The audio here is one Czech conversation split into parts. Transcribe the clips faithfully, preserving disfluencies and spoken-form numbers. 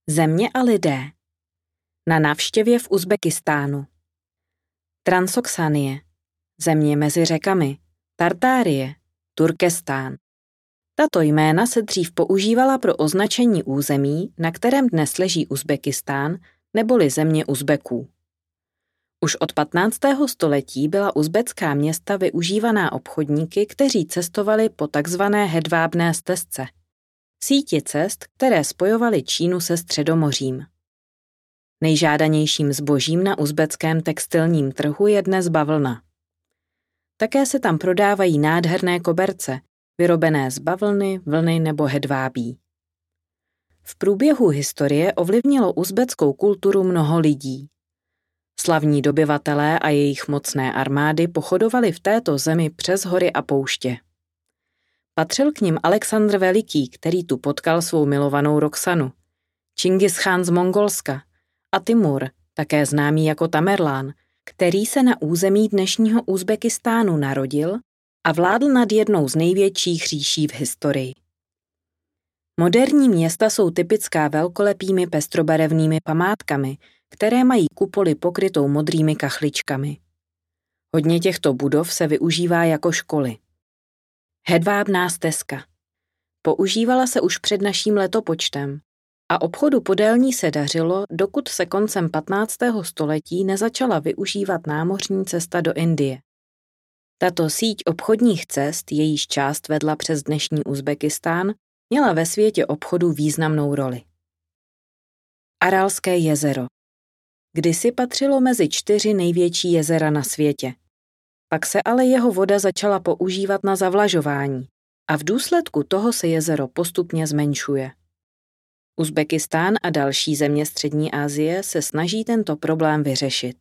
Země a lidé. Na návštěvě v Uzbekistánu. Transoxanie. Země mezi řekami. Tartárie. Turkestán. Tato jména se dřív používala pro označení území, na kterém dnes leží Uzbekistán, neboli země Uzbeků. Už od patnáctého století byla uzbecká města využívaná obchodníky, kteří cestovali po takzvané hedvábné stezce. Síti cest, které spojovaly Čínu se Středomořím. Nejžádanějším zbožím na uzbeckém textilním trhu je dnes bavlna. Také se tam prodávají nádherné koberce, vyrobené z bavlny, vlny nebo hedvábí. V průběhu historie ovlivnilo uzbeckou kulturu mnoho lidí. Slavní dobyvatelé a jejich mocné armády pochodovali v této zemi přes hory a pouště. Patřil k nim Alexandr Veliký, který tu potkal svou milovanou Roxanu, Čingis Chán z Mongolska a Timur, také známý jako Tamerlán, který se na území dnešního Uzbekistánu narodil a vládl nad jednou z největších říší v historii. Moderní města jsou typická velkolepými pestrobarevnými památkami, které mají kupoly pokrytou modrými kachličkami. Hodně těchto budov se využívá jako školy. Hedvábná stezka. Používala se už před naším letopočtem a obchodu podél ní se dařilo, dokud se koncem patnáctého století nezačala využívat námořní cesta do Indie. Tato síť obchodních cest, jejíž část vedla přes dnešní Uzbekistán, měla ve světě obchodu významnou roli. Aralské jezero. Kdysi patřilo mezi čtyři největší jezera na světě. Pak se ale jeho voda začala používat na zavlažování a v důsledku toho se jezero postupně zmenšuje. Uzbekistán a další země střední Asie se snaží tento problém vyřešit.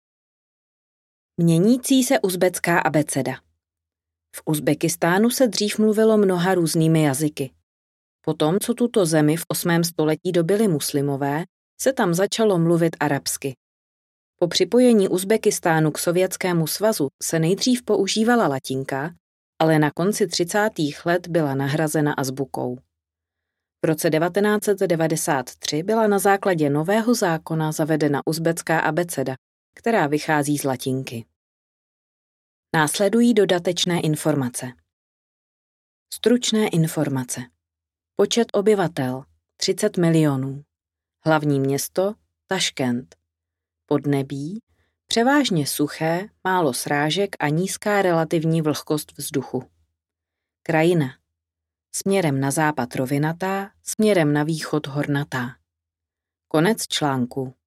Měnící se uzbecká abeceda. V Uzbekistánu se dřív mluvilo mnoha různými jazyky. Potom, co tuto zemi v osmém století dobyli muslimové, se tam začalo mluvit arabsky. Po připojení Uzbekistánu k Sovětskému svazu se nejdřív používala latinka, ale na konci třicátých let byla nahrazena azbukou. V roce devatenáct set devadesát tři byla na základě nového zákona zavedena uzbecká abeceda, která vychází z latinky. Následují dodatečné informace. Stručné informace. Počet obyvatel třicet milionů. Hlavní město Taškent. Podnebí převážně suché, málo srážek a nízká relativní vlhkost vzduchu. Krajina. Směrem na západ rovinatá, směrem na východ hornatá. Konec článku.